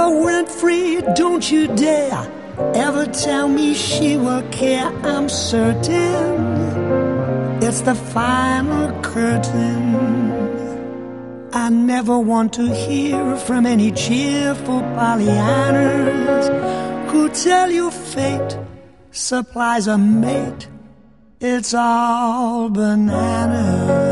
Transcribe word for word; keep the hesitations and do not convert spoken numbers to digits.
went free, don't you dare ever tell me she will care. I'm certain it's the final curtain. I never want to hear from any cheerful Pollyannas who tell you fate supplies a mate. It's all bananas.